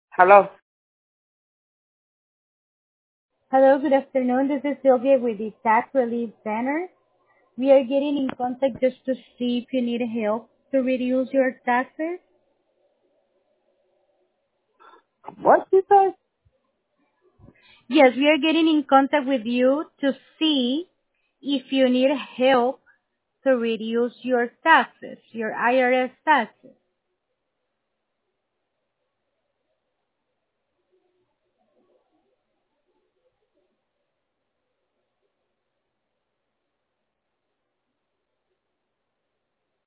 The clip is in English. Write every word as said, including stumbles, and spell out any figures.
Hello. Hello, good afternoon. This is Sylvia with the Tax Relief Center. We are getting in contact just to see if you need help to reduce your taxes. What you say? Yes, we are getting in contact with you to see if you need help to reduce your taxes, your I R S taxes.